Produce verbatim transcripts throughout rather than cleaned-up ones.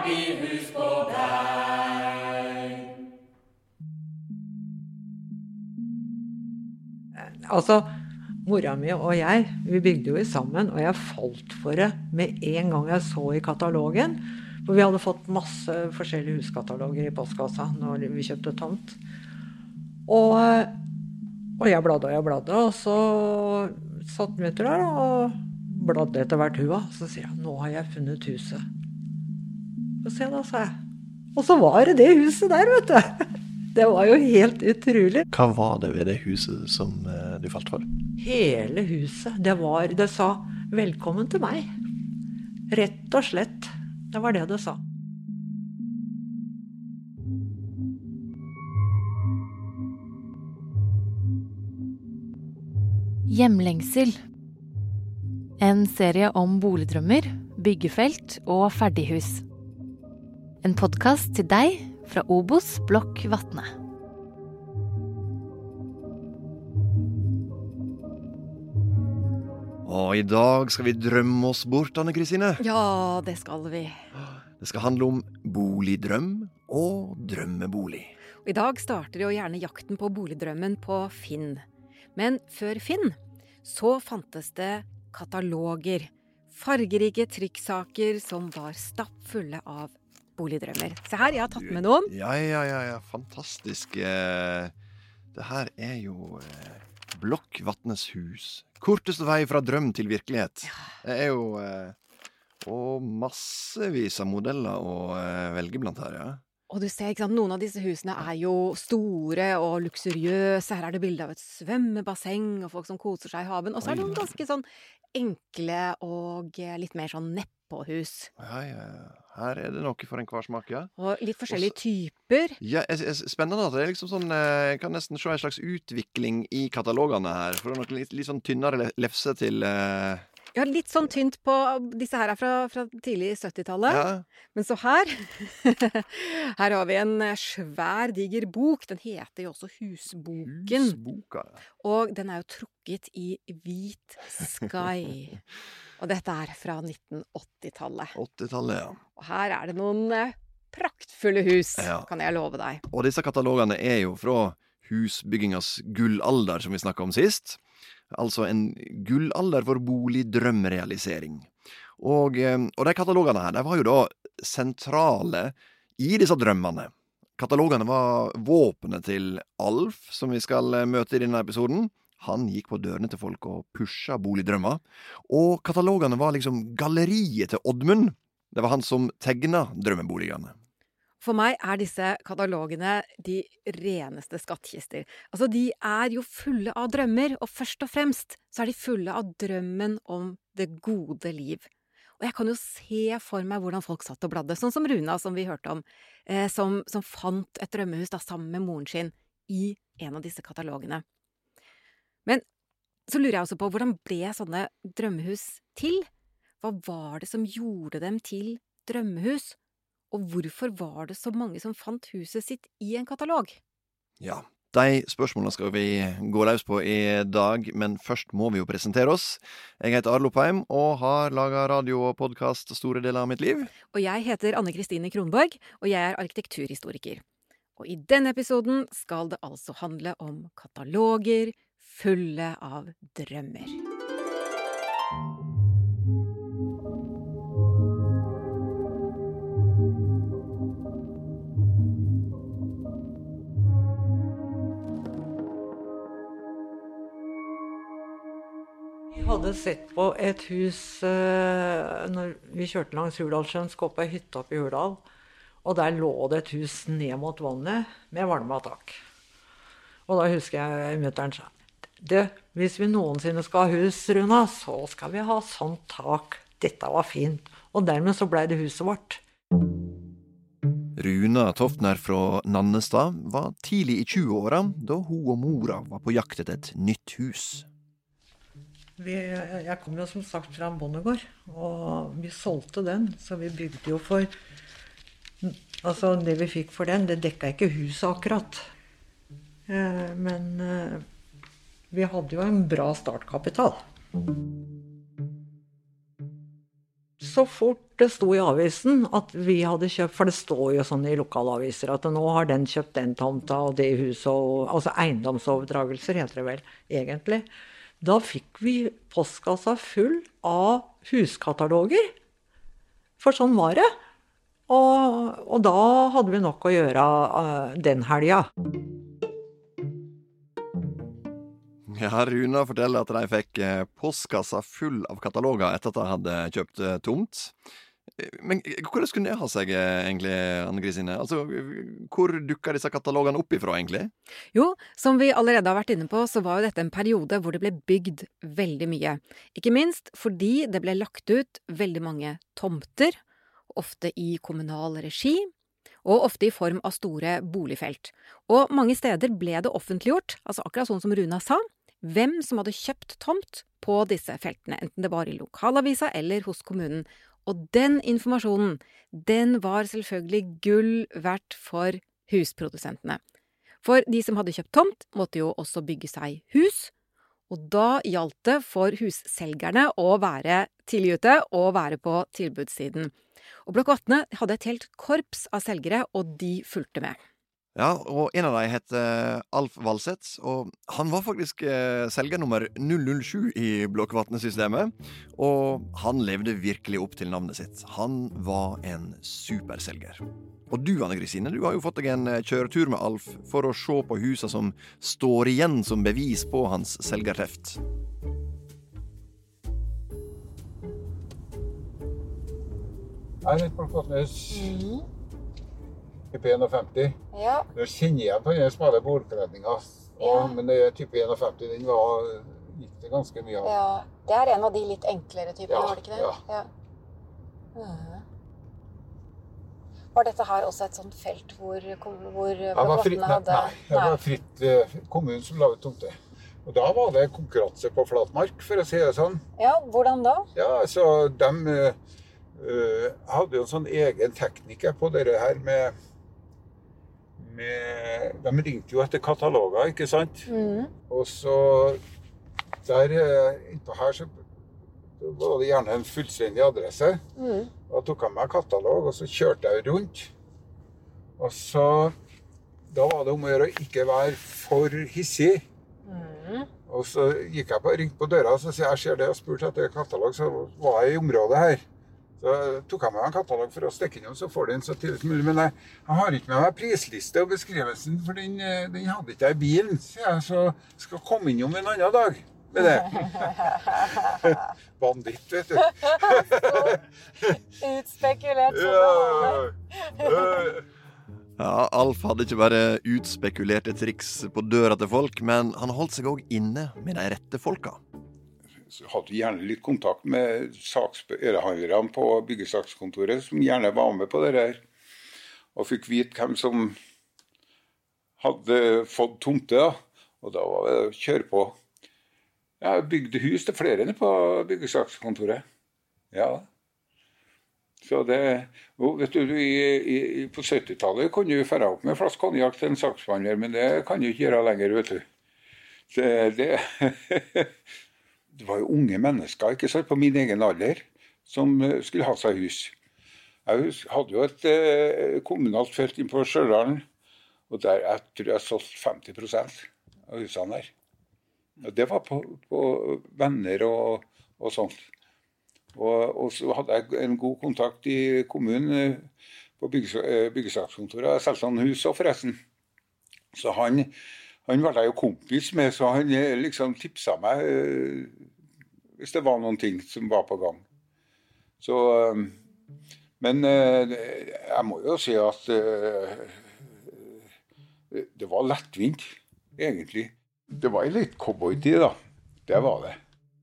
Ferdihus på deg. Altså, mora mi og jeg, vi bygde jo i sammen, og jeg falt for det med en gang jeg så i katalogen. For vi hadde fått masse forskjellige huskataloger i postkassa når vi kjøpte tomt. Og, og jeg bladde og jeg bladde, og så satt møter der og bladde etter hvert hua. Så sier jeg, nå har jeg funnet huset. Så sier jeg da, sa jeg. Og så var det det huset der, vet du. Det var jo helt utrolig. Hva var det ved det huset som eh, du falt for? Hele huset. Det var, det sa, velkommen til meg. Rett og slett. Det var det det sa. Hjemlengsel. En serie om boligdrømmer, byggefelt og ferdighus. En podcast til deg fra Obos Blokk Vatne. Og i dag skal vi drømme oss bort, Anne-Kristine. Ja, det skal vi. Det skal handle om boligdrøm og drømmebolig. Og i dag starter jo gjerne jakten på boligdrømmen på Finn. Men før Finn, så fantes det kataloger. Fargerike trykksaker som var stappfulle av boligdrømmer. Se her, jeg har tatt med noen. Ja, ja, ja, ja. Fantastisk. Eh, Det her er jo eh, Blokk Vatnes hus. Korteste vei fra drøm til virkelighet. Det er jo eh, og massevis av modeller å eh, velge blant her, ja. Og du ser, ikke sant, noen av disse husene er jo store og luksuriøse. Her er det bilde av et svømmebasseng og folk som koser seg i haven. Og så er det noen ganske sånn enkle og litt mer sånn neppåhus. Ja, ja, ja. Her er det noe for en hver smak, ja. Og litt forskjellige typer. Ja, jeg, jeg, spennende at det er liksom sånn, jeg kan nesten se en slags utvikling i katalogene her. For det er noe litt, litt sånn tynnere lefse til... Eh... Ja, litt sånn tynt på, disse her er fra, fra tidlig syttitallet. Ja. Men så her, her har vi en svær, diger bok. Den heter jo også Husboken. Husboka, ja. Og den er jo trukket i hvit sky. Og dette er fra nitten åttitallet. åttitallet, ja. Og her er det noen eh, praktfulle hus, Ja. kan jeg love deg. Og disse katalogene er jo fra husbyggingas gullalder, som vi snakket om sist. Altså en gullalder for boligdrømrealisering. Og, eh, og de katalogene her, de var jo da sentrale i disse drømmene. Katalogene var våpenet til Alf, som vi skal eh, møte i denne episoden. Han gikk på dørene til folk og pusha boligdrømmer. Og katalogene var liksom galleriet til Oddmund. Det var han som tegna drømmeboligene. For meg er disse katalogene de reneste skattkister. Altså, de er jo fulle av drømmer, og først og fremst så er de fulle av drømmen om det gode liv. Og jeg kan jo se for meg hvordan folk satt og bladde, sånn som Runa, som vi hørte om, eh, som, som fant et drømmehus da sammen med moren sin i en av disse katalogene. Men så lurer jeg også på, hvordan ble sånne drømmehus til? Hva var det som gjorde dem til drømmehus? Og hvorfor var det så mange som fant huset sitt i en katalog? Ja, de spørsmålene skal vi gå løs på i dag, men først må vi jo presentere oss. Jeg heter Arlo Peim og har laget radio og podcast store deler av mitt liv. Og jeg heter Anne-Kristine Kronborg, og jeg er arkitekturhistoriker. Og i denne episoden skal det altså handle om kataloger fulle av drømmer. Vi hadde sett på et hus eh, når vi kjørte langs Hurdalssjøen, skulle opp på ei hytte oppe i Hurdal. Og der lå det et hus ned mot vannet med varmetak. Og da husker jeg møteren sa, det, hvis vi noensinne skal ha hus, Runa, så skal vi ha sånt tak. Dette var fint. Og dermed så ble det huset vårt. Runa Toftner fra Nannestad var tidlig i tjueåra da hun og mora var på jakt etter et nytt hus. Vi, jeg kom jo som sagt fra en bondegård, og vi solgte den, så vi bygde jo for... Altså, det vi fikk for den, det dekket ikke huset akkurat. Eh, men eh, vi hadde jo en bra startkapital. så fort det sto i avisen at vi hadde kjøpt, for det står jo sånn i lokalaviser, at nå har den kjøpt den tomta og det huset, og, altså eiendomsoverdragelser heter det vel egentlig. Da fikk vi postkassa full av huskataloger. For sånn var det. Og, og da hadde vi nok å gjøre uh, den helga. Ja, Runa forteller at de fikk postkassa full av kataloger etter at de hadde kjøpt tomt. Men hvordan kunne det ha seg egentlig, Anne-Kristine? Altså, hvor dukker disse katalogene opp ifra egentlig? Jo, som vi allerede har vært inne på, så var jo dette en periode hvor det ble bygd veldig mye. Ikke minst fordi det ble lagt ut veldig mange tomter, ofte i kommunal regi, og ofte i form av store boligfelt. Og mange steder ble det offentliggjort, altså akkurat sånn som Runa sa, hvem som hadde kjøpt tomt på disse feltene, enten det var i lokalavisa eller hos kommunen. Og den informasjonen, den var selvfølgelig gull verdt for husprodusentene. For de som hadde kjøpt tomt, måtte jo også bygge seg hus, og da gjaldt det for husselgerne å være tidlig ute og være på tilbudssiden. Og Blokk Vatne hadde et helt korps av selgere, og de fulgte med. Ja, og en av dem het Alf Valseth, og han var faktisk eh, selger nummer null null sju i Blokk Vatne-systemet, og han levde virkelig opp til navnet sitt. Han var en superselger. Og du, Anne-Kristine, du har jo fått deg en kjøretur med Alf for å se på husa som står igjen som bevis på hans selgerteft. Her er Blokk Vatnes. Mm. Type femtién. Ja. Du kjenner igjen på den smale bordforretningen. Ja. Men det er type femtién, den var, gikk det ganske mye av. Ja, det er en av de litt enklere typene, ja, var det ikke det? Ja. Ja. Mm. Var dette her også et sånt felt hvor, hvor Blokk Vatne hadde... Nei, det var fritt uh, kommunen som la ut tomte. Og da var det konkurranse på flatmark, for å si det sånn. Ja, hvordan da? Ja, så de uh, uh, hadde jo en sånn egen tekniker på dere her med... Med, de ringte jo etter kataloger, ikke sant? Mm. Og så der innpå her så var det gjerne en fullstendig adresse. Mm. Da tok jeg meg katalog, og så kjørte jeg rundt. Og så, da var det om å gjøre å ikke være for hissig. Mm. Og så gikk jeg på, ringte på døra, og så sier jeg, ser det, og spurte etter katalog, så var jeg i området her. Så tok jeg meg en katalog for å stikke innom, så får du den så tidlig som mulig. Men jeg, jeg har ikke med meg prisliste og beskrivelsen, for den, den hadde ikke jeg i bilen. Så jeg så skal komme innom en annen dag med det. Banditt, vet du. Utspekulert som det. Ja, Alf hadde ikke bare utspekulerte triks på døra til folk, men han holdt seg også inne med de rette folka. Så hadde vi gjerne litt kontakt med saksørehandlerne på byggesakskontoret, som gjerne var med på det her, og fikk vite hvem som hadde fått tomte, da. Og da var det å kjøre på. Jeg bygde hus til flere enn på byggesakskontoret. Ja. Så det, og vet du, i, i, på syttitallet kunne du fære opp med en flaske konjak til en saksbehandler, men det kan du ikke gjøre lenger, vet du. Det, det Det var jo unge mennesker, ikke sant, på min egen alder, som skulle ha seg hus. Jeg hadde jo et eh, kommunalt felt inn på Stjørdalen, og der jeg tror jeg solgte femti prosent av husene der. Og det var på, på venner og, og sånt. Og, og så hadde jeg en god kontakt i kommunen på bygges, byggesakskontoret. Jeg solgte noen hus også, forresten. Så han... Han var jeg jo kompis med, så han liksom tipsa meg øh, hvis det var noen ting som var på gang. Så, øh, men øh, jeg må jo si at øh, det var lettvint, egentlig. Det var litt cowboytid, da. Det var det.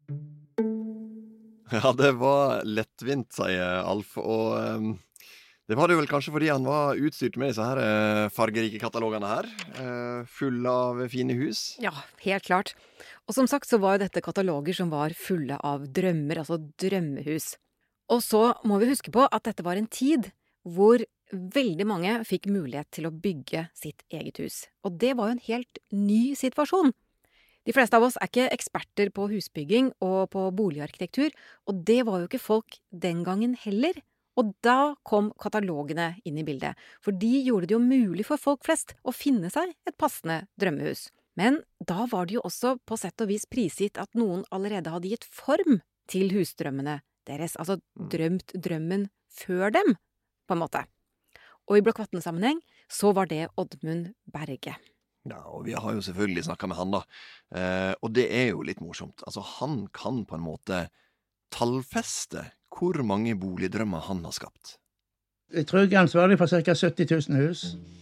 Ja, det var lettvint, sier Alf, og... Øh... Det var det vel kanskje fordi han var utstyrt med disse her eh, fargerike katalogene her, eh, fulle av fine hus. Ja, helt klart. Og som sagt så var jo dette kataloger som var fulle av drømmer, altså drømmehus. Og så må vi huske på at dette var en tid hvor veldig mange fikk mulighet til å bygge sitt eget hus. Og det var jo en helt ny situasjon. De fleste av oss er ikke eksperter på husbygging og på boligarkitektur, og det var jo ikke folk den gangen heller. Og da kom katalogene inn i bildet, for de gjorde det jo mulig for folk flest å finne seg et passende drømmehus. Men da var det jo også på sett og vis prisgitt at noen allerede hadde gitt form til husdrømmene deres, altså drømt drømmen før dem, på en måte. Og i Blokk vatne-sammenheng så var det Oddmund Berge. Ja, og vi har jo selvfølgelig snakket med han da, eh, og det er jo litt morsomt. Altså, han kan på en måte tallfeste hvor mange boligdrømmer han har skapt. Jeg tror jeg er ansvarlig for ca. sytti tusen hus.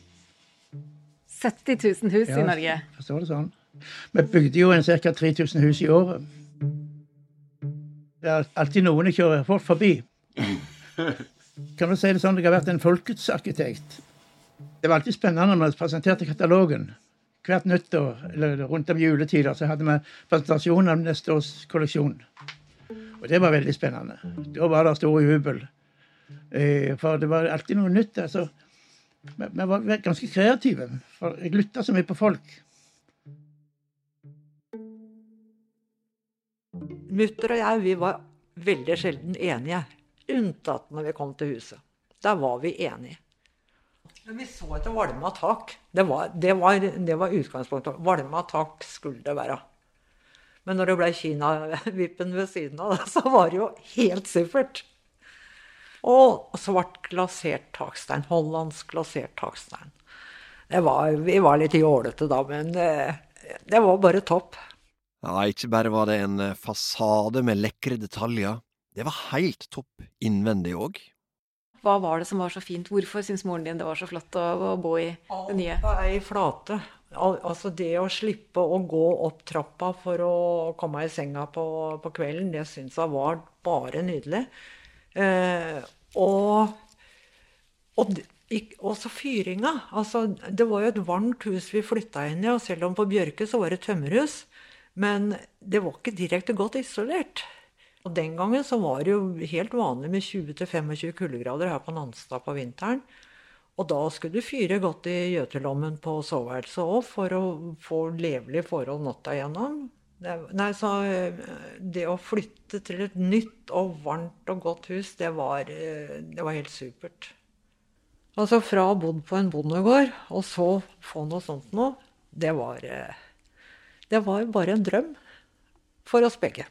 sytti tusen hus ja, i Norge? Ja, forstår det sånn. Vi bygde jo en ca. tre tusen hus i året. Det er alltid noen jeg kjører folk forbi. Kan du si det sånn, jeg har vært en folkets arkitekt. Det var alltid spennende når vi presenterte katalogen. Hvert nyttår, eller rundt om juletider, så hadde vi presentasjon av neste års kolleksjon. Og det var veldig spennende. Da var det stor jubel. Eh, for det var alltid noe nytt. Altså. Vi, vi var ganske kreative, for jeg lyttet så mye på folk. Mutter og jeg, vi var veldig sjelden enige. Unntatt når vi kom til huset. Der var vi enige. Men vi så etter valma tak. Det var, det var, det var utgangspunktet. Valma tak skulle det være. Men når det ble Kina-vippen ved siden av det, så var det jo helt siffert. Og svart glasert takstein. Hollandsk glasert takstein. Det var, vi var litt jålete da, men det, det var bare topp. Ja, ikke bare var det en fasade med lekre detaljer. Det var helt topp innvendig også. Hva var det som var så fint? Hvorfor synes moren din det var så flott å, å bo i det nye? Alt var ei flate. Al altså det å slippe å gå opp trappa for å komme i senga på, på kvelden, det synes jeg var bare nydelig. Eh, og, og også fyringa. Altså, det var jo et varmt hus vi flyttet inn i, og selv om på Bjørke så var det tømmerhus, men det var ikke direkte godt isolert. Og den gangen så var det jo helt vanlig med tjue til tjuefem kuldegrader her på Nanstad på vinteren. Og da skulle du fyre godt i gjøtelommen på soveværelset også, for å få levelige forhold natta igjennom. Det, nei, så det å flytte til et nytt og varmt og godt hus, det var, det var helt supert. Altså fra å bo på en bondegård, og så få noe sånt nå, det var, det var bare en drøm for oss begge.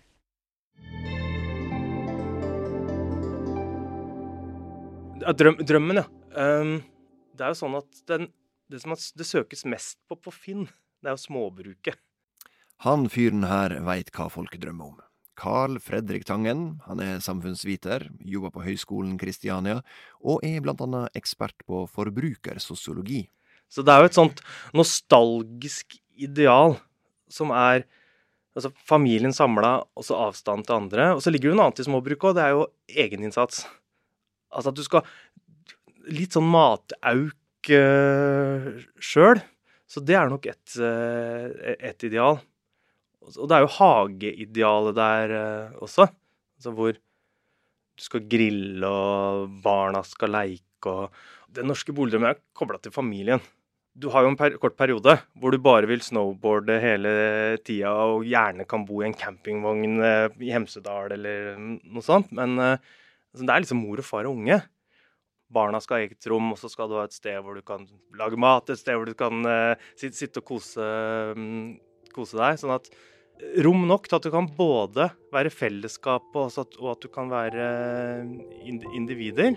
Drøm, drømmen, ja. Um, det er jo sånn at den, det som det søkes mest på på Finn, det er jo småbruket. Han fyren her vet hva folk drømmer om. Carl Fredrik Tangen, han er samfunnsviter, jobber på Høgskolen Kristiania, og er blant annet ekspert på forbrukersosiologi. Så det er jo et sånt nostalgisk ideal som er altså familien samlet, og så avstand til andre. Og så ligger det jo noe annet i småbruket, og det er jo egeninnsats. Altså at du skal litt sånn matauk uh, selv. Så det er nok et, uh, et ideal. Og det er jo hageidealet der uh, også. Altså hvor du skal grille, og barna skal leke. Og den norske boligdrømmen er koblet til familien. Du har jo en per- kort periode hvor du bare vil snowboarde hele tida, og gjerne kan bo i en campingvogn uh, i Hemsedal eller noe sånt. Men uh, det er liksom mor og far og unge. Barna skal ha eget rom, og så skal du ha et sted hvor du kan lage mat, et sted hvor du kan uh, sitte, sitte og kose, um, kose deg. Sånn at rom nok til at du kan både være fellesskap og, at, og at du kan være individer.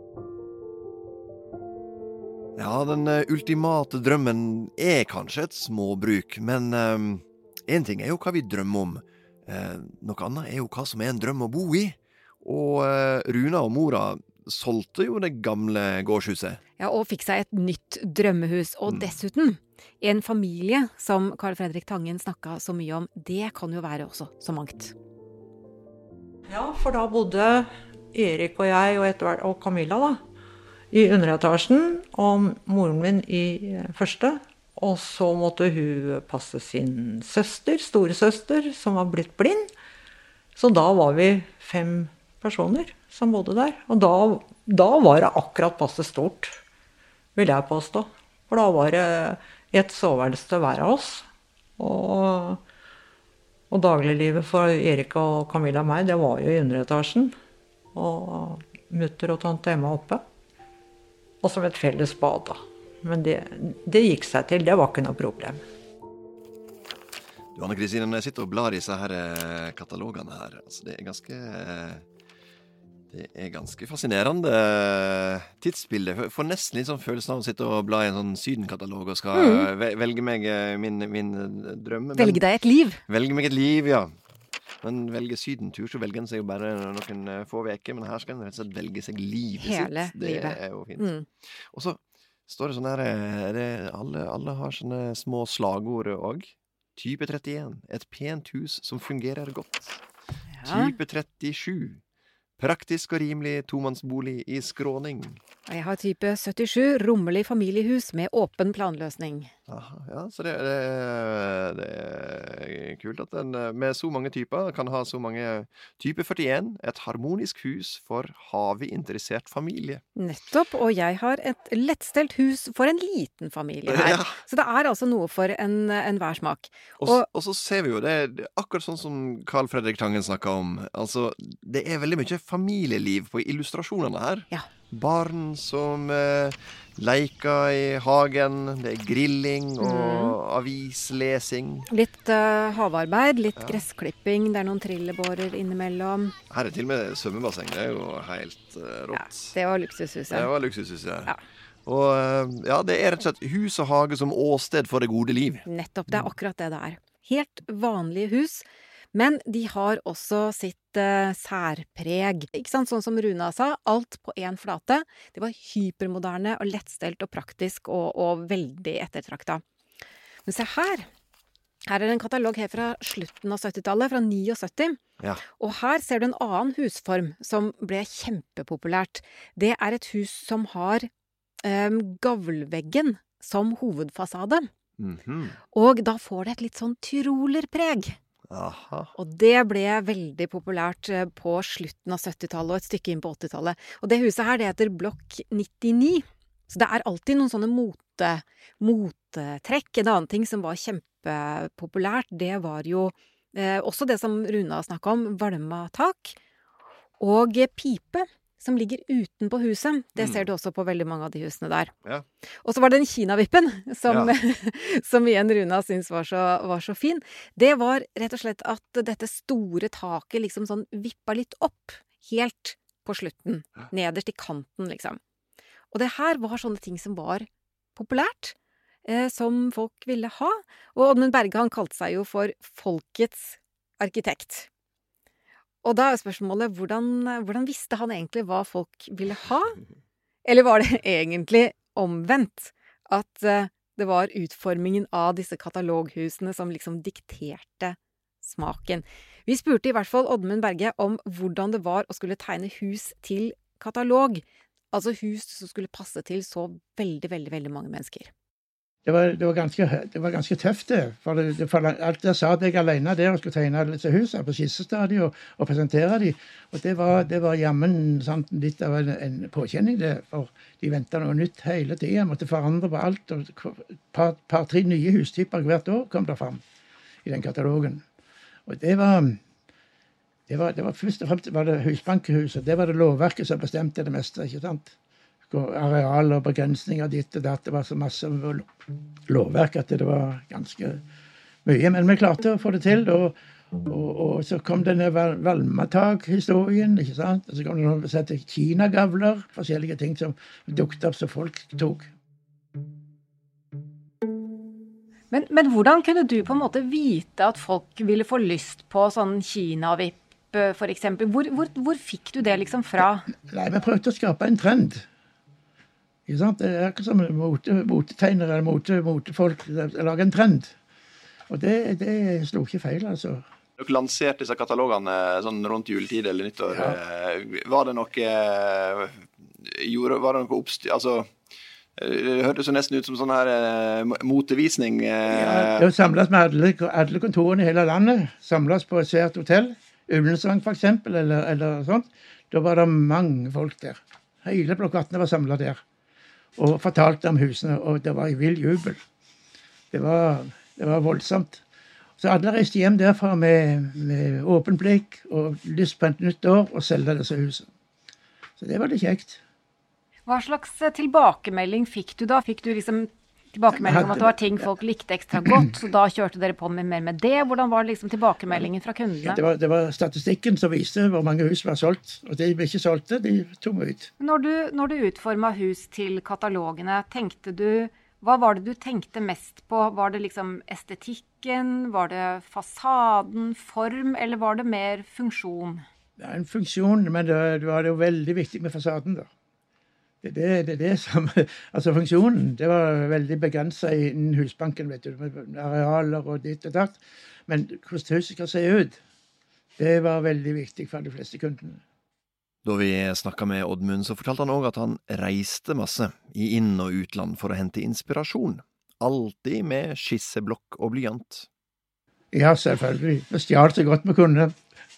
Ja, den ultimate drømmen er kanskje et småbruk, men um, en ting er jo hva vi drømmer om. Uh, noe annet er jo hva som er en drøm å bo i. Og uh, Runa og mora solgte jo det gamle gårdshuset. Ja, og fikk seg et nytt drømmehus. Og mm. dessuten, en familie som Carl Fredrik Tangen snakket så mye om, det kan jo være også så mangt. Ja, for da bodde Erik og jeg og, etter, og Camilla da, i underetasjen, og moren min i første. Og så måtte hun passe sin søster, store søster, som var blitt blind. Så da var vi fem personer som bodde der. Og da, da var det akkurat passe stort, vil jeg påstå. For da var det et soveværelse til hver av oss. Og, Og dagliglivet for Erik og Camilla og meg, det var jo i underetasjen. Og mutter og tante Emma oppe. Og som et felles bad da. Men det, det gikk seg til, det var ikke noe problem. Du, Anne-Kristine, når jeg sitter og blar i disse her katalogene her, altså det er ganske, det er ganske fascinerende tidsbilde. Jeg får nesten litt sånn følelsen av å sitte og bla i en sånn Syden-katalog og skal mm. velge meg min, min drømme. Velge deg et liv. Velge meg et liv, ja. Men velge sydentur, så velger en seg jo bare noen få veker, men her skal en rett og slett velge seg livet Hele sitt. Det livet. Er jo fint. Mm. Og så står det sånn her, er det, alle, alle har sånne små slagord også. Type trettien, et pent hus som fungerer godt. Ja. Type trettisju, praktisk og rimelig tomannsbolig i skråning. Jeg har type syttisju, rommelig familiehus med åpen planløsning. Aha, ja, så det, det, det er kult at en med så mange typer kan ha så mange. Type førtien, et harmonisk hus for haveinteressert familie. Nettopp, og jeg har et lettstelt hus for en liten familie her. Ja. Så det er altså noe for en, en hver smak. Og, og, og så ser vi jo det, det akkurat sånn som Carl Fredrik Tangen snakket om. Altså, det er veldig mye familieliv på illustrasjonene her. Ja. Barn som eh, leker i hagen, det er grilling og mm. avislesing. Litt uh, havarbeid, litt ja. gressklipping, det er noen trillebårer innimellom. Her er til og med svømmebasseng, det er jo helt uh, rått. Ja, det var luksushuset. Det var luksushuset, ja. Og uh, ja, det er rett og slett hus og hage som åsted for det gode liv. Nettopp, det er akkurat det det er. Helt vanlige hus. Men de har også sitt eh, særpreg. Ikke sant? Sånn som Runa sa, alt på en flate. Det var hypermoderne og lettstelt og praktisk og, og veldig ettertrakta. Men se her. Her er en katalog her fra slutten av syttitallet, fra syttini. Ja. Og her ser du en annen husform som ble kjempepopulært. Det er et hus som har eh, gavlveggen som hovedfasade. Mm-hmm. Og da får det et litt sånn tyrolerpreg. Aha. Og det ble veldig populært på slutten av syttitallet og et stykke inn på åttitallet. Og det huset her, det heter Blokk nittini. Så det er alltid noen sånne mote, motetrekk. En annen ting som var kjempepopulært, det var jo eh, også det som Runa snakket om, valmatak og pipe. Som ligger utenpå huset. Det ser du også på veldig mange av de husene der. Ja. Og så var det den kinavippen, som, ja. som igjen Runa synes var så, var så fin. Det var rett og slett at dette store taket liksom sånn vippa litt opp, helt på slutten. Nederst i kanten, liksom. Og det her var sånne ting som var populært, eh, som folk ville ha. Og Oddmund Berge, han kalte seg jo for folkets arkitekt. Og da er spørsmålet, hvordan, hvordan visste han egentlig hva folk ville ha? Eller var det egentlig omvendt? At uh, det var utformingen av disse kataloghusene som liksom dikterte smaken. Vi spurte i hvert fall Oddmund Berge om hvordan det var å skulle tegne hus til katalog. Altså hus som skulle passe til så veldig, veldig, veldig mange mennesker. Det var, det var, ganske, det var ganske tøft det, for, det, for alt jeg sa at jeg alene der og skulle tegne disse husene på skissestadiet og, og presentere dem, og det var, det var jammen sant, litt av en, en påkjenning det, for de ventet noe nytt hele tiden, jeg måtte forandre på alt, og et par, par, tre nye hustyper hvert år kom der frem i den katalogen. Og det var, det var, det var først og fremst var det husbankhuset, det var det lovverket som bestemte det meste, ikke sant? Areal og begrensninger ditt og datt, det var så masse lovverk at det var ganske mye, men vi klarte å få det til, og, og, og så kom denne valmatag-historien, ikke sant, og så kom det noen sette kinagavler, forskjellige ting som dukket opp som folk tok. Men, men hvordan kunne du på en måte vite at folk ville få lyst på sånn kinavipp, for eksempel? Hvor, hvor, hvor fikk du det liksom fra? Nei, vi prøvde å skape en trend. Ikke sant? Det er ikke som mote, motetegnere eller mote, motefolk lager en trend. Og det, det slo ikke feil, altså. Dere lanserte disse katalogene sånn rundt juletid eller nyttår. Ja. Var det noe gjorde, var det noe oppstyr? Altså, det hørtes jo nesten ut som sånn her motevisning. Ja, det samles med alle, alle kontorene i hele landet. Samles på et svært hotell. Ullensvang for eksempel, eller, eller sånt. Da var det mange folk der. Hele plakattene var samlet der. Og fortalte om husene, og det var i vill jubel. Det var, det var voldsomt. Så alle reiste hjem derfra med, med åpen blikk og lyst på et nytt år og selge disse husene. Så det var det kjekt. Hva slags tilbakemelding fikk du da? Fikk du liksom tilbakemelding om at det var ting folk likte ekstra godt, så da kjørte dere på med mer med det? Hvordan var det liksom tilbakemeldingen fra kundene? Det var, det var statistikken som viste hvor mange hus var solgt, og de ble ikke solgte, de tog meg ut. Når du, når du utformet hus til katalogene, tenkte du, hva var det du tenkte mest på? Var det liksom estetikken, var det fasaden, form, eller var det mer funksjon? Det er en funksjon, men det, det var jo veldig viktig med fasaden da. Det, det, det, det som, altså funksjonen, det var veldig begrenset innen husbanken, vet du, med arealer og ditt og datt. Men hvordan huset skal se ut, det var veldig viktig for de fleste kundene. Da vi snakket med Oddmund, så fortalte han også at han reiste masse i inn- og utland for å hente inspirasjon. Alltid med skisseblokk og blyant. Ja, selvfølgelig. Vi stjal så godt vi kunne.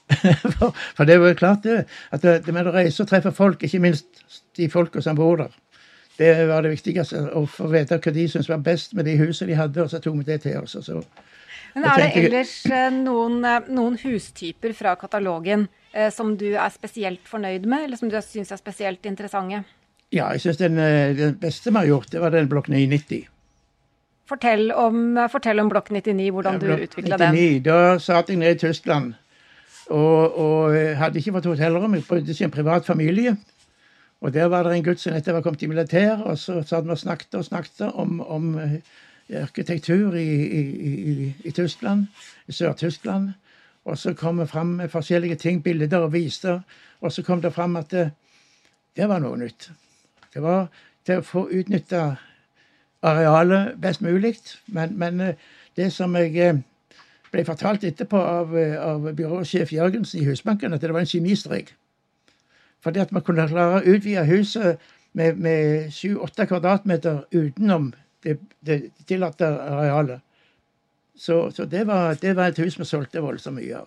for, for det var klart det, at det, det med å reise og treffe folk, ikke minst de folka som bor der, det var det viktigste, å få vite hva de syntes var best med de husene de hadde, og så tog vi det til oss. Og så, Men er det ellers noen, noen hustyper fra katalogen eh, som du er spesielt fornøyd med, eller som du synes er spesielt interessante? Ja, jeg synes den, den beste vi har gjort, det var den blokk ni nitti. Fortell om, fortell om blokk nittini, hvordan ja, du utviklet den. nittini, da satt jeg ned i Tyskland, Og, og hadde ikke fått hotellrom, jeg bodde i en privat familie. Og der var det en gutt som nettopp var kommet i militær, og så satt vi og snakket og snakket om, om arkitektur i, i, i, i Tyskland, i Sør-Tyskland. Og så kom vi frem med forskjellige ting, bilder og viser, og så kom det frem at det, det var noe nytt. Det var til å få utnyttet arealet best mulig, men, men det som jeg ble fortalt etterpå av, av byråsjef Jørgensen i Husbanken, at det var en kjemistrek. Fordi at man kunne klare å utvide huset med, med sju-åtte kvadratmeter utenom det, det tillatte arealet. Så, så det, var, det var et hus vi solgte voldsomt mye av.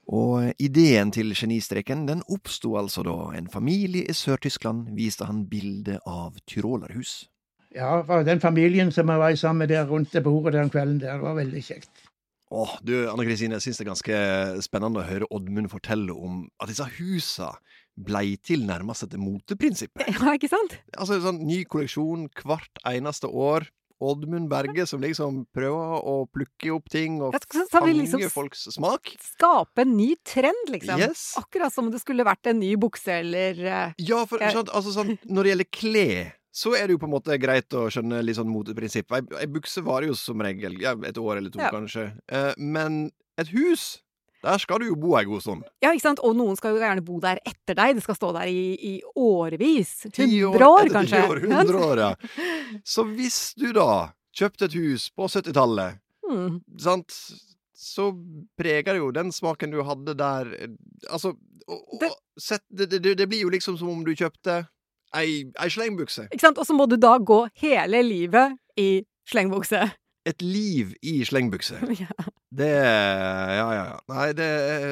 Og ideen til genistreken, den oppstod altså da en familie i Sør-Tyskland viste han bilde av tyrolerhus. Ja, for den familien som jeg var sammen med der rundt det bordet der om kvelden der, var veldig kjekt. Åh, du, Anne-Kristine, jeg synes det er ganske spennende å høre Oddmund fortelle om at disse husa blei til nærmest etter moteprinsippet. Ja, ikke sant? Altså, sånn ny kolleksjon hvert eneste år. Oddmund Berge som liksom prøver å plukke opp ting og fange liksom folks smak. Skape en ny trend, liksom. Yes. Akkurat som det skulle vært en ny bukse, eller... Uh, ja, for uh, sånn, altså, sånn, når det gjelder klær, så er det jo på en måte greit å skjønne litt sånn moteprinsipp. Ei, ei bukse varer jo som regel, ja, et år eller to ja. kanskje. Eh, men et hus, der skal du jo bo ei god stund. Ja, ikke sant? Og noen skal jo gjerne bo der etter deg. Det skal stå der i, i årevis. Hundre år, år kanskje. Ti år, hundre år, ja. Så hvis du da kjøpte et hus på syttitallet, mm. sant, så preger jo den smaken du hadde der. Altså, og, og, det... Sett, det, det, det blir jo liksom som om du kjøpte Ei, ei slengbukse. Ikke sant? Og så må du da gå hele livet i slengbukse. Et liv i slengbukse. Ja. Det, ja, ja, ja. Nei, det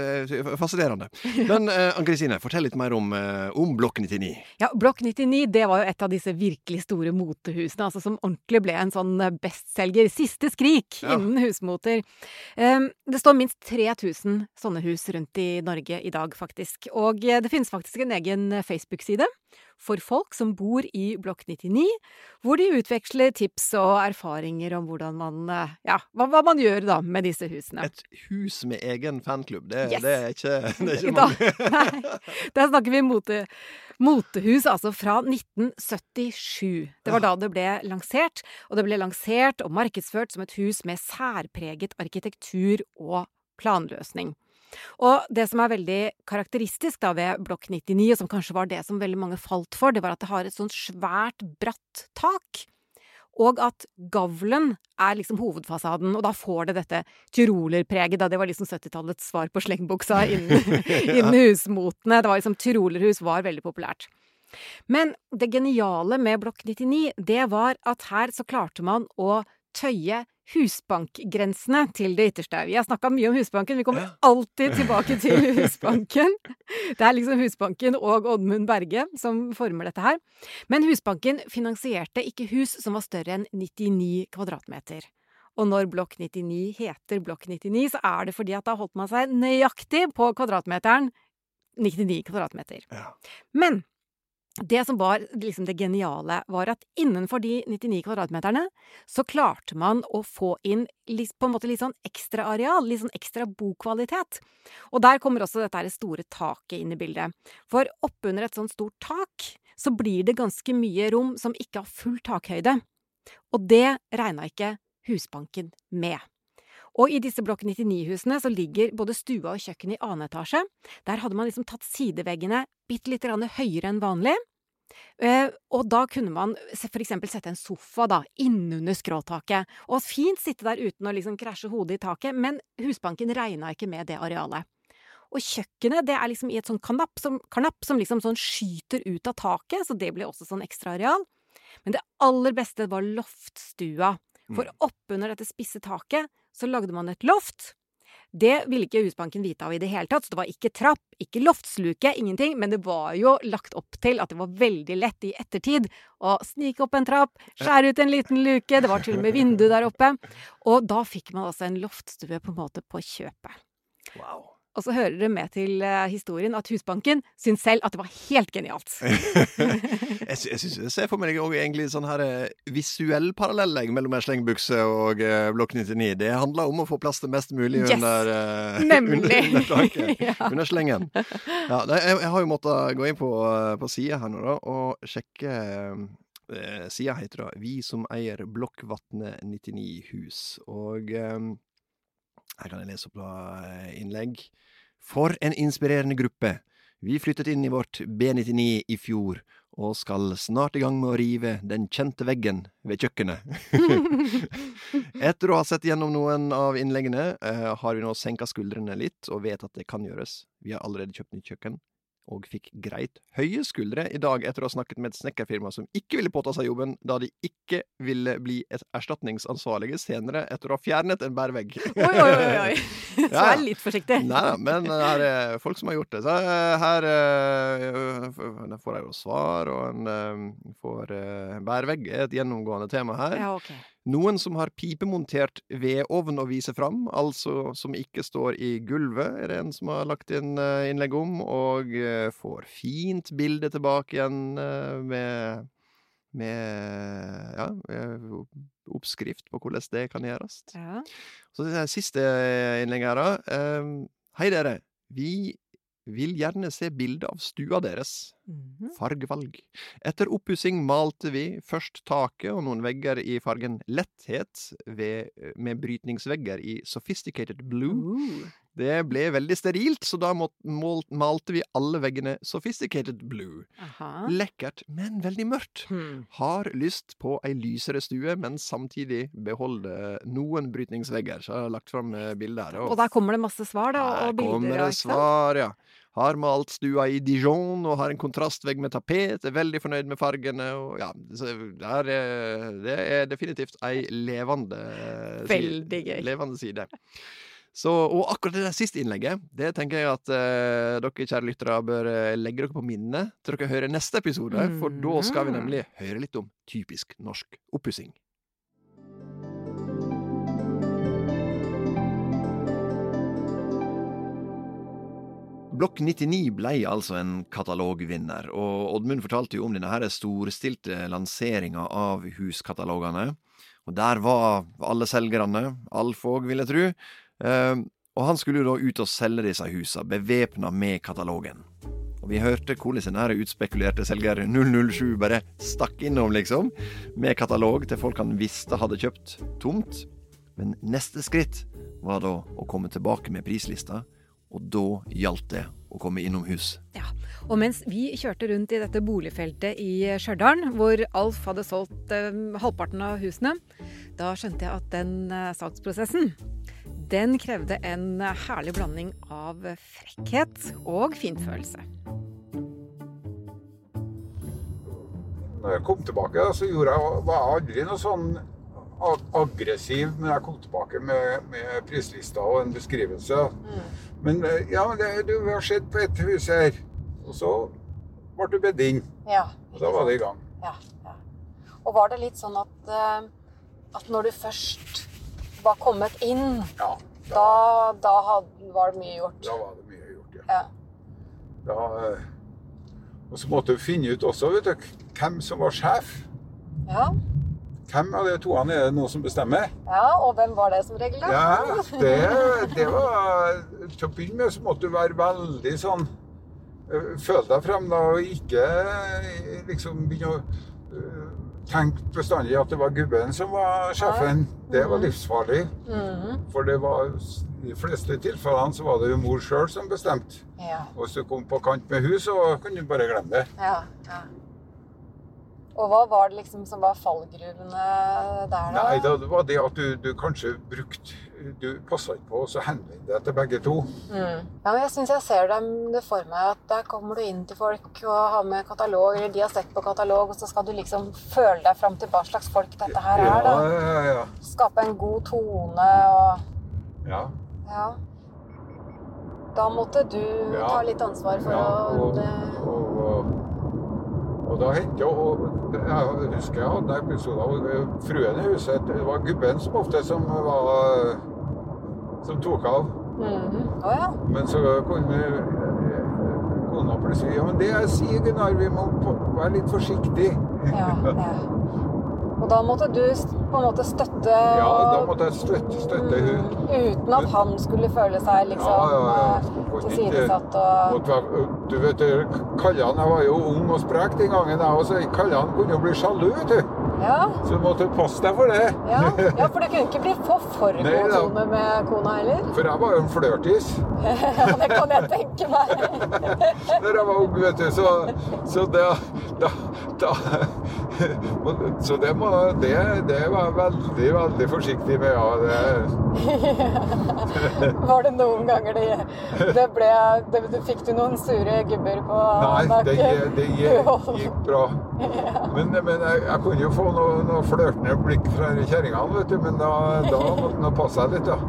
er fascinerende. Men uh, Ann-Kristine, fortell litt mer om, uh, om Blokk nittini. Ja, Blokk nittini, det var jo et av disse virkelig store motehusene, altså som ordentlig ble en sånn bestselger. Siste skrik ja. innen husmoter. Um, det står minst tre tusen sånne hus rundt i Norge i dag, faktisk. Og det finnes faktisk en egen Facebook-side for folk som bor i Blokk nittini, hvor de utveksler tips og erfaringer om hvordan man, ja, hva, hva man gjør da med disse husene. Et hus med egen fanklubb, det, yes. det er ikke, det er ikke mange. Nei, der snakker vi mote, motehus, altså fra nitten syttisju. Det var da det ble lansert, og det ble lansert og markedsført som et hus med særpreget arkitektur og planløsning. Og det som er veldig karakteristisk da ved Blokk nittini, og som kanskje var det som veldig mange falt for, det var at det har et sånt svært bratt tak, og at gavlen er liksom hovedfasaden, og da får det dette tyrolerpreget, da det var liksom syttitallets svar på slengbuksa innen, innen husmotene. Det var liksom tyrolerhus var veldig populært. Men det geniale med Blokk nittini, det var at her så klarte man å tøye husbankgrensene til det ytterste. Vi har snakket mye om Husbanken, vi kommer alltid tilbake til Husbanken. Det er liksom Husbanken og Oddmund Berge som former dette her. Men Husbanken finansierte ikke hus som var større enn nittini kvadratmeter. Og når blokk nittini heter blokk nittini, så er det fordi at da holdt man seg nøyaktig på kvadratmeteren nittini kvadratmeter. Ja. Men det som var liksom det geniale var at innenfor de nittini kvadratmeterne så klarte man å få inn litt, på en måte litt sånn ekstra areal, litt sånn ekstra bokvalitet. Og der kommer også dette her store taket inn i bildet. For oppunder et sånt stort tak så blir det ganske mye rom som ikke har full takhøyde. Og det regnet ikke Husbanken med. Og i disse blokk nittini-husene så ligger både stua og kjøkken i annen etasje. Der hadde man liksom tatt sideveggene bitte litt høyere enn vanlig. Eh, og da kunne man for eksempel sette en sofa da, innunder skråtaket. Og fint sitte der uten å liksom krasje hodet i taket, men Husbanken regnet ikke med det arealet. Og kjøkkenet, det er liksom i et sånn karnapp som, karnapp som liksom sånn skyter ut av taket, så det ble også sånn ekstra areal. Men det aller beste var loftstua. For oppunder dette spisse taket så lagde man et loft. Det ville ikke Husbanken vite av i det hele tatt, så det var ikke trapp, ikke loftsluke, ingenting, men det var jo lagt opp til at det var veldig lett i ettertid å snike opp en trapp, skjære ut en liten luke, det var til og med vindu der oppe, og da fikk man altså en loftstue på en måte på kjøpet. Wow. Og så hører det med til uh, historien at Husbanken synes selv at det var helt genialt. jeg, sy jeg synes jeg ser for meg også egentlig sånn her visuell parallellegg mellom en slengbukse og uh, blokk nittini. Det handler om å få plass til mest mulig yes. under, uh, Nemlig. under taket, ja. under slengen. Ja, jeg, jeg har jo måttet gå inn på, uh, på siden her nå da, og sjekke uh, siden heter det Vi som eier Blokkvatnet nittini hus. Og um, her kan jeg lese opp da innlegg. For en inspirerende gruppe. Vi flyttet inn i vårt B nittini i fjor, og skal snart i gang med å rive den kjente veggen ved kjøkkenet. Etter å ha sett gjennom noen av innleggene, eh, har vi nå senket skuldrene litt, og vet at det kan gjøres. Vi har allerede kjøpt nytt kjøkken, og fikk greit høye skuldre i dag etter å ha snakket med et snekkerfirma som ikke ville påta seg jobben, da de ikke ville bli et erstatningsansvarlige senere etter å ha fjernet en bærvegg. Oi, oi, oi, oi. Så Ja. er litt forsiktig. Neida, men her er folk som har gjort det. Så her uh, får jeg jo svar, og en uh, får uh, bærvegg er et gjennomgående tema her. Ja, ok. Noen som har pipemontert vedovn å vise fram, altså som ikke står i gulvet, er det en som har lagt inn uh, innlegg om, og uh, får fint bilde tilbake igjen uh, med, med ja, oppskrift på hvordan det kan gjøres. Ja. Så det er siste innlegg her da. Um, hei dere, vi vil gjerne se bilde av stua deres. Mhm. Fargevalg. Etter oppussing malte vi først taket og noen vegger i fargen letthet ved, med brytningsvegger i sophisticated blue. Uh. Det ble veldig sterilt, så da må, mål, malte vi alle veggene sophisticated blue. Aha. Lekkert, men veldig mørkt. Hmm. Har lyst på ei lysere stue, men samtidig beholde noen brytningsvegger. Så jeg har lagt frem bilder her. Og der kommer det masse svar da, og Her bilder. kommer ja, det ikke sant? svar, ja. Har malt stua i Dijon, og har en kontrastvegg med tapet, er veldig fornøyd med fargene, og ja, så der er, det er definitivt ei levende Veldig gøy. levende side. Så, og akkurat det der siste innlegget, det tenker jeg at eh, dere kjære lyttere bør eh, legge dere på minnet til dere hører neste episode, for da skal vi nemlig høre litt om typisk norsk oppussing. Blokk nittini ble altså en katalogvinner, og Oddmund fortalte jo om denne her storstilte lanseringen av huskatalogene, og der var alle selgerne, Alfog vil jeg tro, uh, og han skulle jo da ut og selge disse husa, bevæpnet med katalogen. Og vi hørte hvordan denne her utspekulerte selger null null sju bare stakk innom liksom, med katalog til folk han visste hadde kjøpt tomt, men neste skritt var da å komme tilbake med prislista, og da gjaldt det å komme innom hus. Ja, og mens vi kjørte rundt i dette boligfeltet i Stjørdalen, hvor Alf hadde solgt eh, halvparten av husene, da skjønte jeg at den eh, salgsprosessen, den krevde en herlig blanding av frekkhet og finfølelse. Når jeg kom tilbake, da, så gjorde jeg, var jeg aldri noe sånn aggressiv, men jeg kom tilbake med, med prislista og en beskrivelse. Mm. Men ja, det, du har sett på et hus her, og så ble du bedt inn. Ja, og da var det i gang. Ja, ja. Og var det litt sånn at, uh, at når du først var kommet inn, Ja. da, da had, var det mye gjort. Da var det mye gjort, ja. Ja. Da, eh, og så måtte du finne ut også, vet du, hvem som var sjef. Ja. Hvem av de toene er det noe som bestemmer? Ja, og hvem var det som regel da? Ja, det, det var... Til å begynne med så måtte du være veldig sånn... øh, Føle deg frem da, og ikke øh, liksom begynne å øh, tenke bestandig at det var gubben som var sjefen. Det var livsfarlig. Mhm. For det var, i de fleste tilfellene så var det jo mor selv som bestemte. Ja. Og hvis du kom på kant med hus, så kunne du bare glemme det. Ja, ja. Og hva var det liksom som var fallgruvene der da? Nei, det var det at du, du kanskje brukte, du passet ikke på, og så henvendte deg til begge to. Mm. Ja, men jeg synes jeg ser dem det for meg, at der kommer du inn til folk og har med katalog, eller de har sett på katalog, og så skal du liksom føle deg frem til hva slags folk dette her er da. Ja, ja, ja. Skape en god tone, og Ja. ja. Da måtte du Ja. ta litt ansvar for Ja, å... og, Det... og, og, og da hendte jeg, og jeg husker jeg hadde en episode av fruen i huset, det var gubben som ofte som var, som tok av. Mhm. Å ja. Men så kunne kona plutselig, ja, men det jeg sier, Gunnar, vi må på- være litt forsiktig. Ja, ja. Og da måtte du st- på en måte støtte... Ja, da måtte jeg støtte, støtte hun. Mm, uten at han skulle føle seg liksom Ja, ja, ja. eh, tilsidesatt og... Og du- du vet, Kallan, jeg var jo ung og sprek den gangen, jeg, og så Kallan kunne jo bli sjalu, vet du. Ja, Så du måtte passe deg for det. ja, ja, for du kunne ikke bli for for Nei, god da. tone med kona heller. For jeg var jo en flørtis Ja, det kan jeg tenke meg. når jeg var ung, vet du. Så, så det, da, da, så det, må, det, det var jeg veldig, veldig forsiktig med. Ja, det, Var det noen ganger det, det ble... Det, du fikk du noen sure gubber på nei, det, nakken? det gikk, gikk bra. Men, men jeg, jeg kunne jo få noe, noe flørtende blikk fra kjerringene, vet du. Men da, da måtte jeg passe jeg litt, da.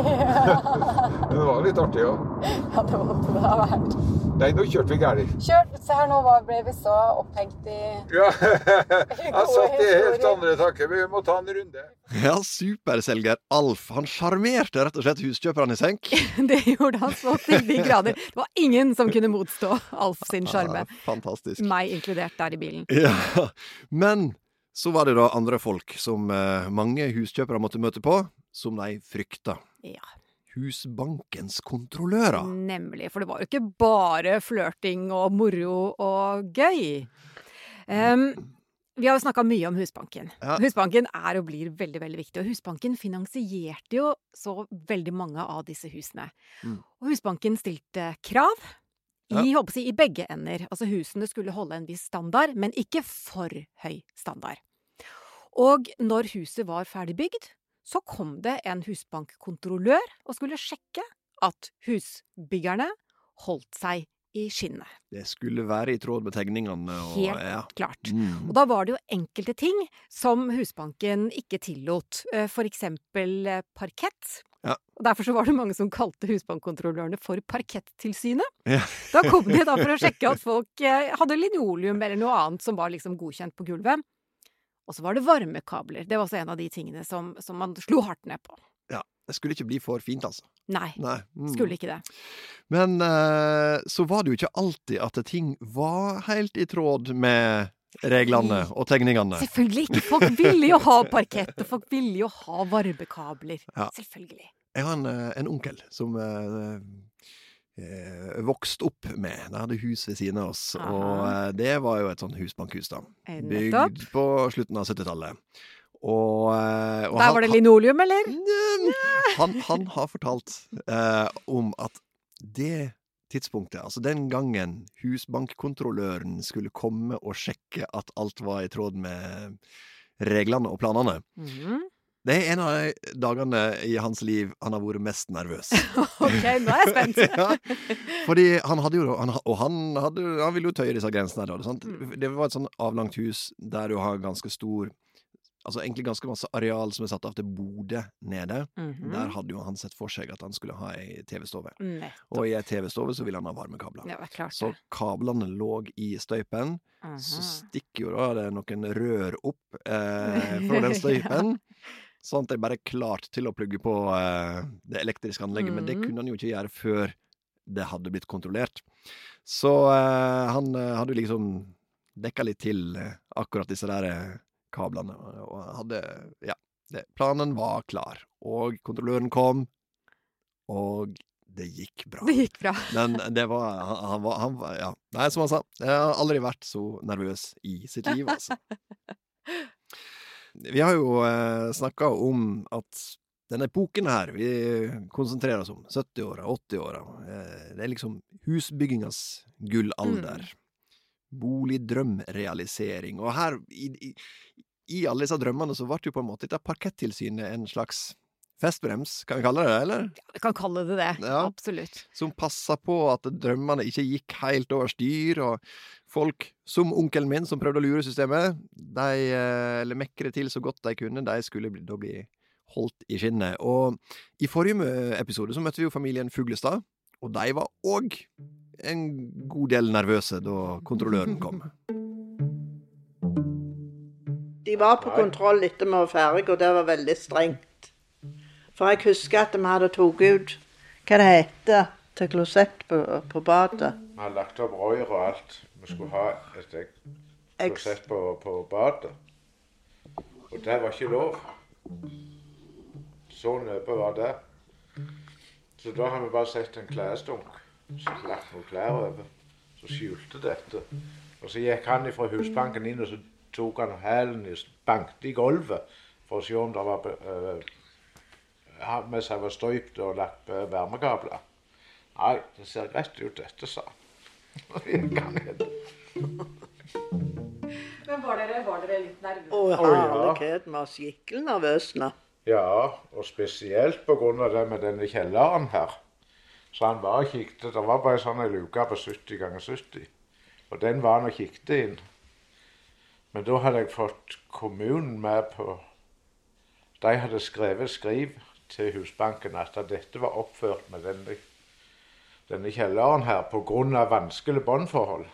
Men det var litt artig, ja. Ja, det måtte det ha vært. Nei, nå kjørte vi gærlig. Kjørt, se her nå var, ble vi så opphengt i... Ja, jeg satt i helt andre tanker. Vi må ta en runde. Ja, superselger Alf. Han sjarmerte rett og slett huskjøperne i senk. Det gjorde han så til de grader. Det var ingen som kunne motstå Alf sin sjarme. Ja, fantastisk. Meg inkludert der i bilen. Ja, men så var det da andre folk som eh, mange huskjøpere måtte møte på, som de frykta. Ja, Husbankens kontrollører. nemlig. For det var jo ikke bare flørting og moro og gøy. Um, vi har jo snakket mye om Husbanken. Ja. Husbanken er og blir veldig, veldig viktig. Og Husbanken finansierte jo så veldig mange av disse husene. Mm. Og Husbanken stilte krav i, Ja. håper jeg, i begge ender. Altså husene skulle holde en viss standard, men ikke for høy standard. Og når huset var ferdigbygd, så kom det en husbankkontrollør og skulle sjekke at husbyggerne holdt seg i skinnet. Det skulle være i tråd med tegningene. Og, Helt ja. klart. Mm. Og da var det jo enkelte ting som Husbanken ikke tillot. Eh, For eksempel eh, parkett. Ja. Og derfor så var det mange som kalte husbankkontrollørene for parkettilsynet. Ja. Da kom de da for å sjekke at folk eh, hadde linoleum eller noe annet som var liksom godkjent på gulvet. Og så var det varmekabler. Det var også en av de tingene som, som man slo hardt ned på. Ja, det skulle ikke bli for fint, altså. Nei, Nei. Mm. skulle ikke det. Men eh, så var det jo ikke alltid at ting var helt i tråd med reglene og tegningene. Selvfølgelig ikke. Folk ville jo ha parkett, og folk ville jo ha varmekabler. Ja. Selvfølgelig. Jeg har en, eh, en onkel som eh, eh, vokste opp med. De hadde hus ved siden av oss, Aha. og eh, det var jo et sånn husbankhus da. Eh, Bygd nettopp. på slutten av syttitallet. Og, eh, og Der han- var det linoleum, eller? han, han har fortalt eh, om at det tidspunktet, altså den gangen husbankkontrolløren skulle komme og sjekke at alt var i tråd med reglene og planene, Mhm. det er en av de dagene i hans liv han har vært mest nervøs. Ok, nå er jeg spent. Ja, fordi han hadde jo, han, og han, hadde, han ville jo tøye disse grensene der, sant? Mm. Det var et sånn avlangt hus der du har ganske stor, altså egentlig ganske masse areal som er satt av til bode nede. Mhm. Der hadde jo han sett for seg at han skulle ha ei T V-stove. Nettopp. Og i ei T V-stove så ville han ha varmekabler. Ja, det er klart Så det. kablene lå i støypen, så Aha. stikker jo da det noen rør opp eh, fra den støypen, sånn at jeg bare klart til å plugge på eh, det elektriske anlegget, mm. men det kunne han jo ikke gjøre før det hadde blitt kontrollert. Så eh, han eh, hadde liksom dekket litt til eh, akkurat disse der eh, kablene, og hadde, ja, det, planen var klar, og kontrolløren kom, og det gikk bra. Det gikk bra. Men det var, han, han var, han var, ja. Nei, som han sa, jeg har aldri vært så nervøs i sitt liv, altså. Vi har jo eh, snakket om at denne epoken her, vi konsentrerer oss om sytti-åra, åtti-åra, eh, det er liksom husbyggingas gullalder. Mm. Boligdrømrealisering. Og her, i, i, i alle disse drømmene, så var det jo på en måte dette parkettilsynet en slags festbrems, kan vi kalle det, eller? Ja, vi kan kalle det det, ja, absolutt. Som passer på at drømmene ikke gikk helt over styr, og folk, som onkelen min, som prøvde å lure systemet, de, eller mekkere til så godt de kunne, de skulle bli, da bli holdt i skinnet. Og i forrige episode så møtte vi jo familien Fuglestad, og de var også en god del nervøse da kontrolløren kom. De var på kontroll etter vi var ferdig, og det var veldig strengt. For jeg husker at vi hadde tog ut hva det heter til klosett på, på badet. Vi hadde lagt opp røyr og alt. Vi skulle ha et klosett på, på badet. Og det var ikke lov. Så nøpe var det. Så da har vi bare sett en klesdunk. Så lagt noen klær over. Så skjulte dette. Og så gikk han fra husbanken inn, og så tok han hælen i, bankte i gulvet for å se om det var øh, mens jeg var støypt og lagt varmekabler. Nei, det ser greit ut dette, sa han. Men var dere, var dere litt nervøse? Å, herlighet, vi var skikkelig nervøse. Ja, og spesielt på grunn av det med denne kjelleren her. Så han bare kikket, det var bare sånn en luke på sytti ganger sytti. Og den var han og kikket inn. Men da hadde jeg fått kommunen med på, de hadde skrevet skriv til husbanken at dette var oppført med denne, denne kjelleren her på grunn av vanskelig båndforhold.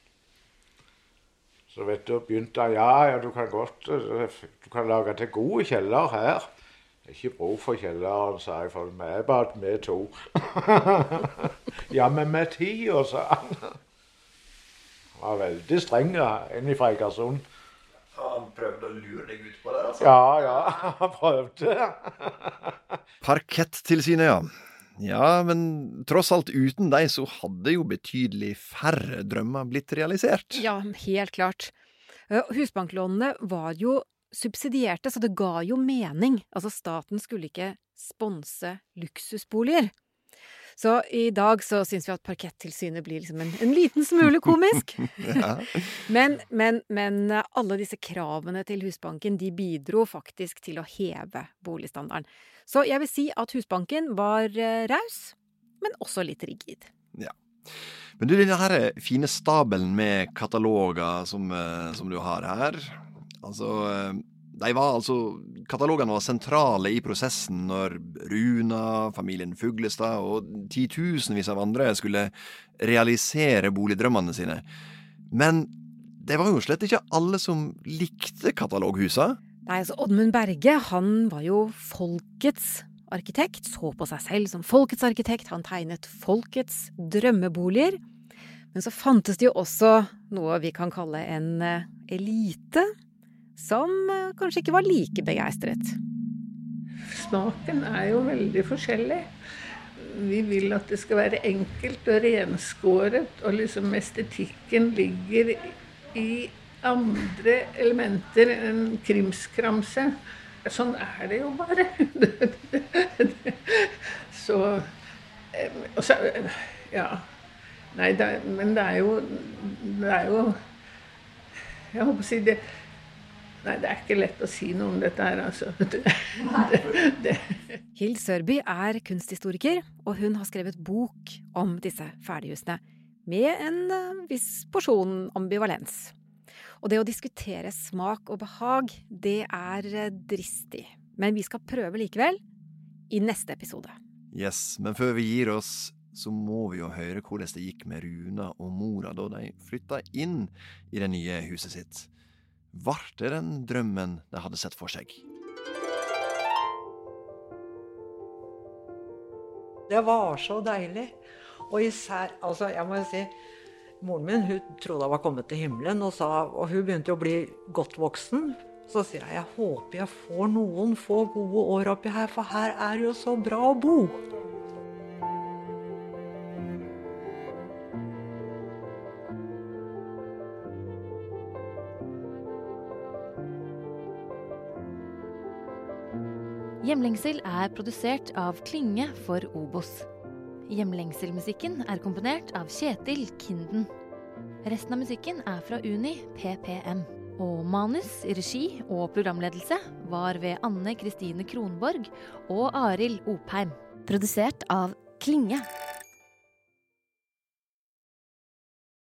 Så vet du, begynte jeg, ja, ja, du kan godt, du kan lage til gode kjeller her. Det er ikke bruk for kjelleren, sa jeg, for vi er bare med to. Ja, men med ti, sa han. Han var veldig streng, enn i Egersund. Han prøvde å lure deg ut på det, altså? Ja, ja, han prøvde. Parkettilsynet, ja. Ja, men tross alt uten deg så hadde jo betydelig færre drømmer blitt realisert. Ja, helt klart. Husbanklånene var jo subsidierte, så det ga jo mening. Altså, staten skulle ikke sponse luksusboliger. Så i dag så synes vi at parkettilsynet blir liksom en, en liten smule komisk. Ja. men, men, men alle disse kravene til Husbanken, de bidro faktisk til å heve boligstandarden. Så jeg vil si at Husbanken var raus, men også litt rigid. Ja. Men du, denne her fine stabelen med kataloger som, som du har her, altså... De var altså, katalogene var sentrale i prosessen når Runa, familien Fuglestad og titusenvis av andre skulle realisere boligdrømmene sine. Men det var jo slett ikke alle som likte kataloghusa. Nei, altså Oddmund Berge, han var jo folkets arkitekt, så på seg selv som folkets arkitekt. Han tegnet folkets drømmeboliger. Men så fantes det jo også noe vi kan kalle en elite, som kanskje ikke var like begeistret. Smaken er jo veldig forskjellig. Vi vil at det skal være enkelt og renskåret, og liksom estetikken ligger i andre elementer enn krimskramse. Sånn er det jo bare. Så, og så, ja. Nei, det, men det er jo, det er jo, jeg håper å si det, nei, det er ikke lett å si noe om dette her, altså. Det, det, det. Hild Sørby er kunsthistoriker, og hun har skrevet bok om disse ferdighusene, med en viss porsjon ambivalens. Og det å diskutere smak og behag, det er dristig. Men vi skal prøve likevel i neste episode. Yes, men før vi gir oss, så må vi jo høre hvordan det gikk med Runa og Mora da de flyttet inn i det nye huset sitt. Var det den drømmen de hadde sett for seg? Det var så deilig. Og især, altså jeg må jo si, moren min hun trodde hun var kommet til himmelen, og, sa, og hun begynte å bli godt voksen. Så sier jeg, jeg håper jeg får noen få gode år oppi her, for her er det jo så bra å bo. Hjemlengsel er produsert av Klynge for Obos. Hjemlengselmusikken er komponert av Kjetil Kinden. Resten av musikken er fra Uni P P M. Og manus, regi og programledelse var ved Anne Kristine Kronborg og Arild Opheim. Produsert av Klynge.